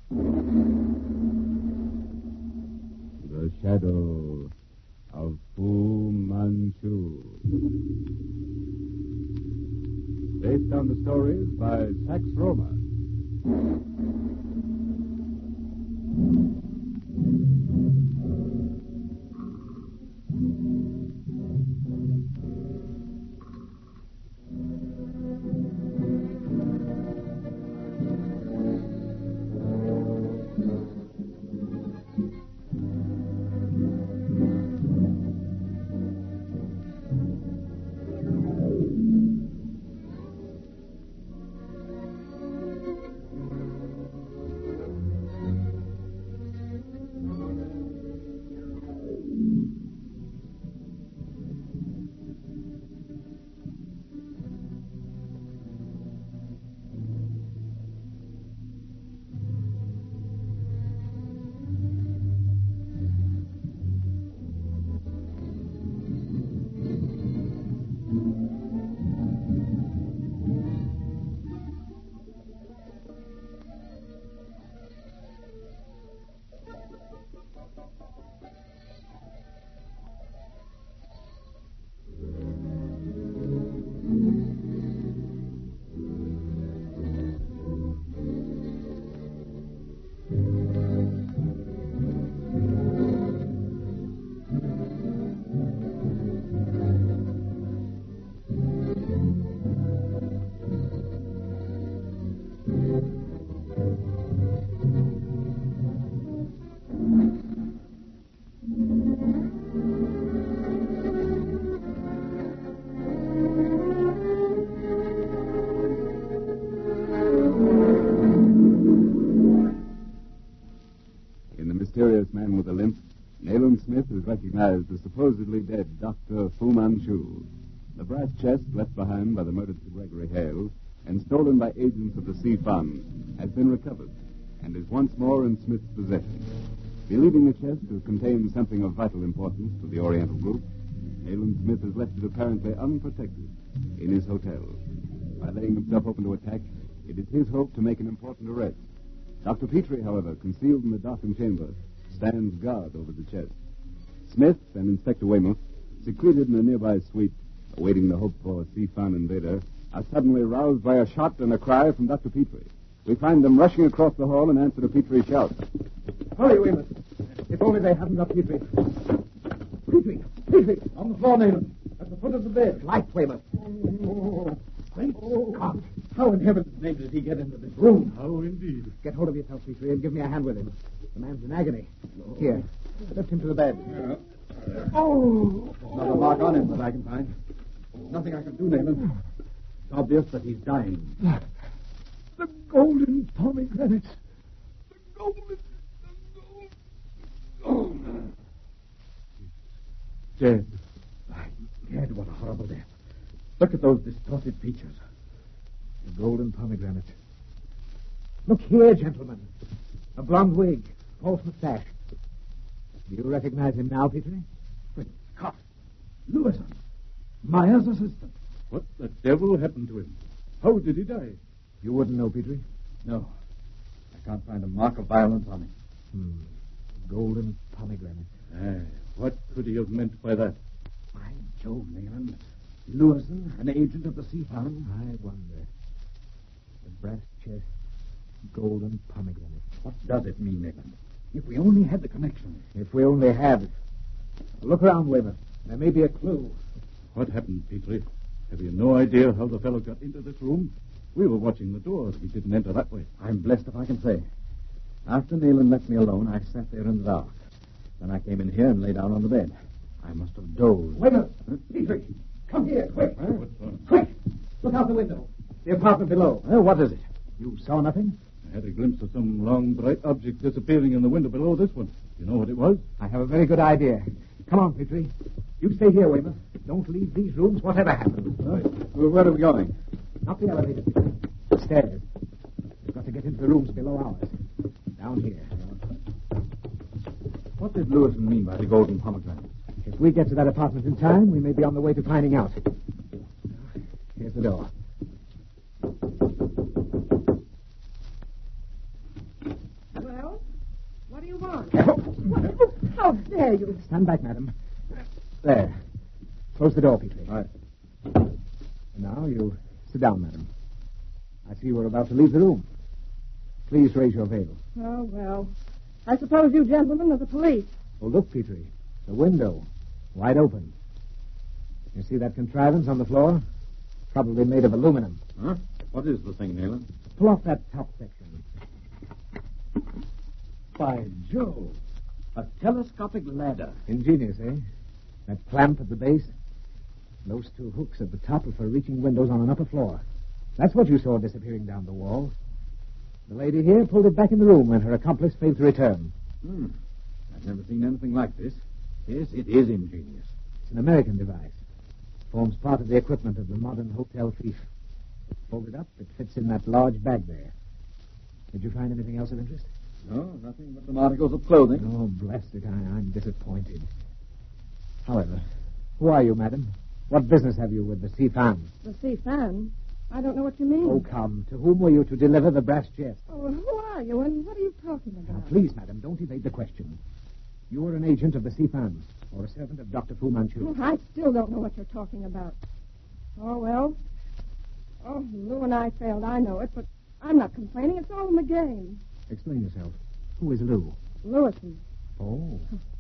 The Shadow of Fu Manchu. Based on the stories by Sax Roma. Mysterious man with a limp, Nayland Smith is recognized as supposedly dead Dr. Fu Manchu. The brass chest left behind by the murdered Sir Gregory Hale and stolen by agents of the Sea Fund has been recovered and is once more in Smith's possession. Believing the chest to contain something of vital importance to the Oriental group, Nayland Smith has left it apparently unprotected in his hotel. By laying himself open to attack, it is his hope to make an important arrest. Dr. Petrie, however, concealed in the darkened chamber, stands guard over the chest. Smith and Inspector Weymouth, secluded in a nearby suite, awaiting the hoped-for Sea Fund invader, are suddenly roused by a shot and a cry from Dr. Petrie. We find them rushing across the hall in answer to Petrie's shout. Hurry, Weymouth. If only they hadn't got Petrie. Petrie! On the floor, Nayland. At the foot of the bed. Light, Weymouth. Great Scott. How in heaven's name did he get into this room? How indeed. Get hold of yourself, Petrie, and give me a hand with him. The man's in agony. Here, lift him to the bed. Yeah. Oh! There's not a mark on him that I can find. Nothing I can do, Nayland. It's obvious that he's dying. The golden pomegranate. The golden... Dead. Dead, what a horrible death. Look at those distorted features. The golden pomegranate. Look here, gentlemen. A blonde wig, false mustache. Do you recognize him now, Petrie? But, God, Lewison, Myers' assistant. What the devil happened to him? How did he die? You wouldn't know, Petrie? No. I can't find a mark of violence on him. Golden pomegranate. What could he have meant by that? By Jove, Nayland. Lewison, an agent of the Sea Fund? I wonder. The brass chest, golden pomegranate. What does it mean, Nayland? If we only had the connection. If we only had. Look around, Weymouth. There may be a clue. What happened, Petrie? Have you no idea how the fellow got into this room? We were watching the doors. He didn't enter that way. I'm blessed if I can say. After Nayland left me alone, I sat there in the dark. Then I came in here and lay down on the bed. I must have dozed. Weymouth! Petrie! Come here, quick! What's wrong? Quick! Look out the window. The apartment below. What is it? You saw nothing? I had a glimpse of some long, bright object disappearing in the window below this one. You know what it was? I have a very good idea. Come on, Petrie. You stay here, Weymouth. Don't leave these rooms, whatever happens. Well, where are we going? Not the elevator, Petrie. The stairs. We've got to get into the rooms below ours. Down here. What did Lewison mean by the golden pomegranate? If we get to that apartment in time, we may be on the way to finding out. Here's the door. do you want? How dare you? Stand back, madam. There. Close the door, Petrie. All right. And now you sit down, madam. I see you were about to leave the room. Please raise your veil. Oh, well. I suppose you gentlemen are the police. Oh, look, Petrie. The window. Wide open. You see that contrivance on the floor? Probably made of aluminum. Huh? What is the thing, Nayland? Pull off that top section. By Jove. A telescopic ladder. Ingenious, eh? That clamp at the base. Those two hooks at the top are for reaching windows on an upper floor. That's what you saw disappearing down the wall. The lady here pulled it back in the room when her accomplice failed to return. I've never seen anything like this. Yes, it is ingenious. It's an American device. Forms part of the equipment of the modern hotel thief. Folded up, it fits in that large bag there. Did you find anything else of interest? No, nothing but some articles of clothing. Oh, bless it, I'm disappointed. However, who are you, madam? What business have you with the Sifan? The Sifan? I don't know what you mean. Oh, come. To whom were you to deliver the brass chest? Oh, who are you and what are you talking about? Now, please, madam, don't evade the question. You were an agent of the Sifan, or a servant of Dr. Fu Manchu. I still don't know what you're talking about. Oh, well. Oh, Lou and I failed, I know it, but I'm not complaining. It's all in the game. Explain yourself. Who is Lou? Lewison. Oh.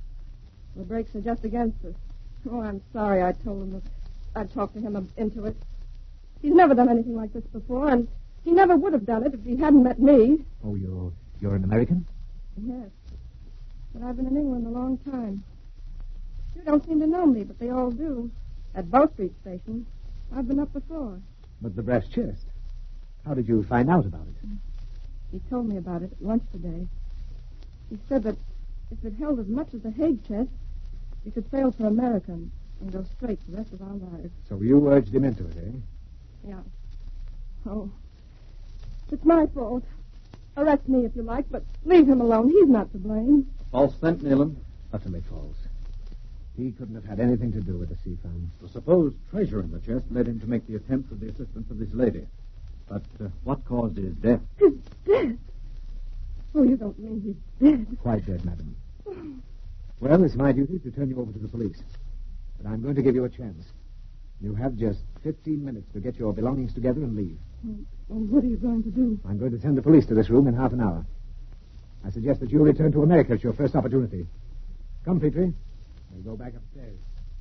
The brakes are just against us. Oh, I'm sorry I told him that I'd talked to him into it. He's never done anything like this before, and he never would have done it if he hadn't met me. Oh, you're an American? Yes. But I've been in England a long time. You don't seem to know me, but they all do. At Bow Street Station. I've been up before. But the brass chest. How did you find out about it? He told me about it at lunch today. He said that if it held as much as the Hague chest, we could sail for America and go straight the rest of our lives. So you urged him into it, eh? Yeah. Oh. It's my fault. Arrest me if you like, but leave him alone. He's not to blame. False scent, Nayland. Utterly false. He couldn't have had anything to do with the Sifan. The supposed treasure in the chest led him to make the attempt with the assistance of this lady. But what caused his death? His death? Oh, you don't mean he's dead. Quite dead, madam. Well, it's my duty to turn you over to the police. But I'm going to give you a chance. You have just 15 minutes to get your belongings together and leave. Well, what are you going to do? I'm going to send the police to this room in half an hour. I suggest that you return to America at your first opportunity. Come, Petrie. We'll go back upstairs.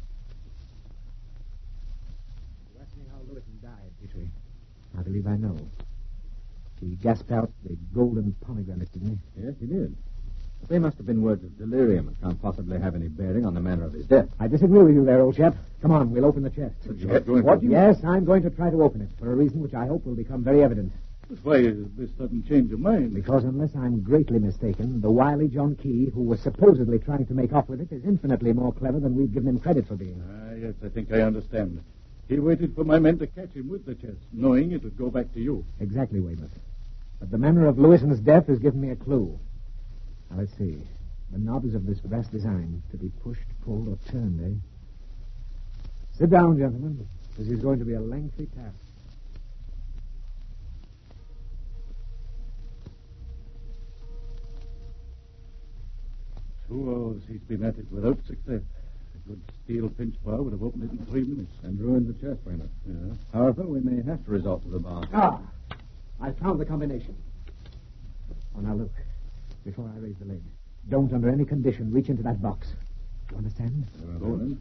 You asked me how Lewison died, Petrie. I believe I know. He gasped out the golden pomegranate, didn't he? Yes, he did. But they must have been words of delirium and can't possibly have any bearing on the manner of his death. I disagree with you there, old chap. Come on, we'll open the chest. What? Yes, I'm going to try to open it for a reason which I hope will become very evident. But why is this sudden change of mind? Because unless I'm greatly mistaken, the wily John Key, who was supposedly trying to make off with it, is infinitely more clever than we've given him credit for being. Yes, I think I understand. He waited for my men to catch him with the chest, knowing it would go back to you. Exactly, Weymouth. But the manner of Lewison's death has given me a clue. Now, let's see. The knobs of this brass design to be pushed, pulled, or turned, eh? Sit down, gentlemen. This is going to be a lengthy task. Two hours he's been at it without success. A good steel pinch bar would have opened it in 3 minutes. And ruined the chest, Weymouth. Yeah. However, we may have to resort to the bar. Ah! I found the combination. Oh, now look. Before I raise the lid, don't under any condition reach into that box. Do you understand? Go then.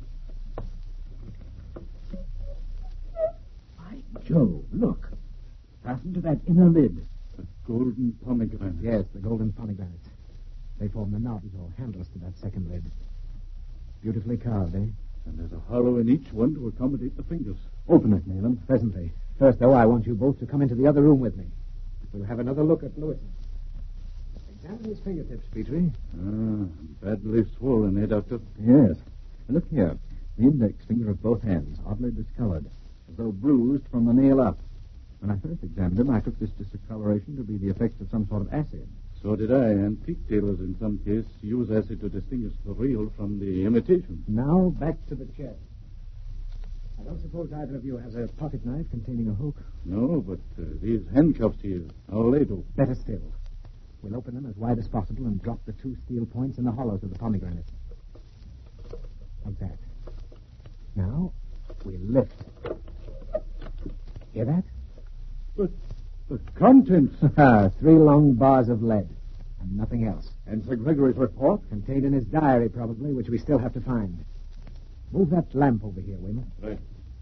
By Jove, look. Fastened to that inner lid. A golden pomegranate. Yes, the golden pomegranates. They form the knobs or handles to that second lid. Beautifully carved, eh? And there's a hollow in each one to accommodate the fingers. Open it, Nayland. Presently. First, though, I want you both to come into the other room with me. We'll have another look at Lewison. Examine his fingertips, Petrie. Badly swollen, eh, Doctor? Yes. Look here. The index finger of both hands, oddly discolored, as though bruised from the nail up. When I first examined him, I took this discoloration to be the effect of some sort of acid. So did I. Antique dealers, in some case, use acid to distinguish the real from the imitation. Now, back to the chest. I don't suppose either of you has a pocket knife containing a hook. No, but these handcuffs here, how they do? Better still. We'll open them as wide as possible and drop the 2 steel points in the hollows of the pomegranates. Like that. Now, we'll lift. Hear that? But the contents. 3 long bars of lead. And nothing else. And Sir Gregory's report? Contained in his diary, probably, which we still have to find. Move that lamp over here, Weymouth. Right.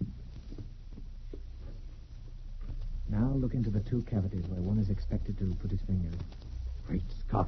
Now look into the 2 cavities where one is expected to put his finger. Great Scott.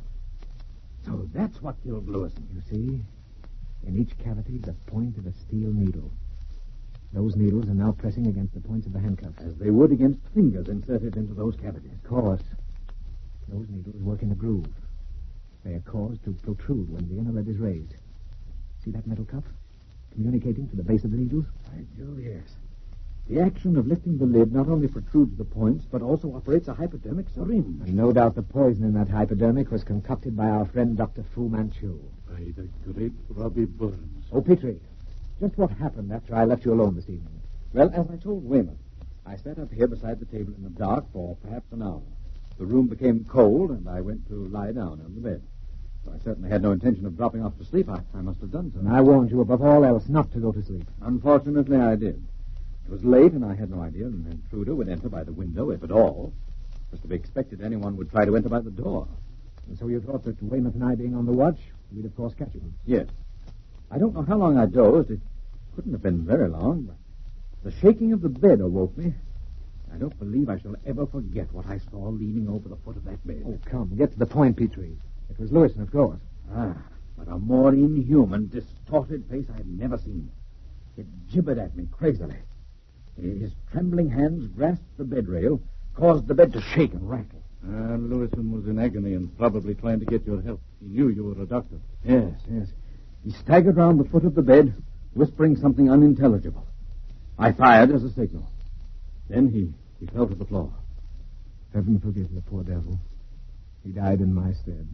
So that's what killed Lewison. You see? In each cavity, the point of a steel needle. Those needles are now pressing against the points of the handcuffs. As they would against fingers inserted into those cavities. Of course. Those needles work in a groove. They are caused to protrude when the inner lid is raised. See that metal cup? Communicating to the base of the needles? By Jove, yes. The action of lifting the lid not only protrudes the points, but also operates a hypodermic syringe. And no doubt the poison in that hypodermic was concocted by our friend Dr. Fu Manchu. By the great Robbie Burns. Oh, Petrie, just what happened after I left you alone this evening? Well, as I told Weymouth, I sat up here beside the table in the dark for perhaps an hour. The room became cold, and I went to lie down on the bed. So I certainly had no intention of dropping off to sleep. I must have done so. And I warned you above all else not to go to sleep. Unfortunately, I did. It was late, and I had no idea an intruder would enter by the window, if at all. It was to be expected anyone would try to enter by the door. And so you thought that Weymouth and I being on the watch, we'd of course catch him. Yes. I don't know how long I dozed. It couldn't have been very long, but the shaking of the bed awoke me. I don't believe I shall ever forget what I saw leaning over the foot of that bed. Oh, come, get to the point, Petrie. It was Lewison, of course. But a more inhuman, distorted face I had never seen. It gibbered at me crazily. His trembling hands grasped the bed rail, caused the bed to shake and rattle. Lewison was in agony and probably trying to get your help. He knew you were a doctor. Yes. He staggered round the foot of the bed, whispering something unintelligible. I fired as a signal. Then he fell to the floor. Heaven forgive the poor devil. He died in my stead.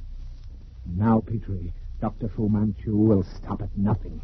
Now, Petrie, Dr. Fu Manchu will stop at nothing.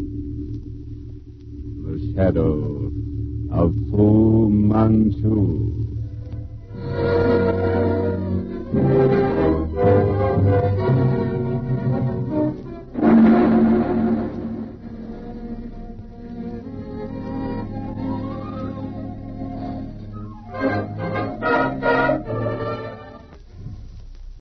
Shadow of Fu Manchu.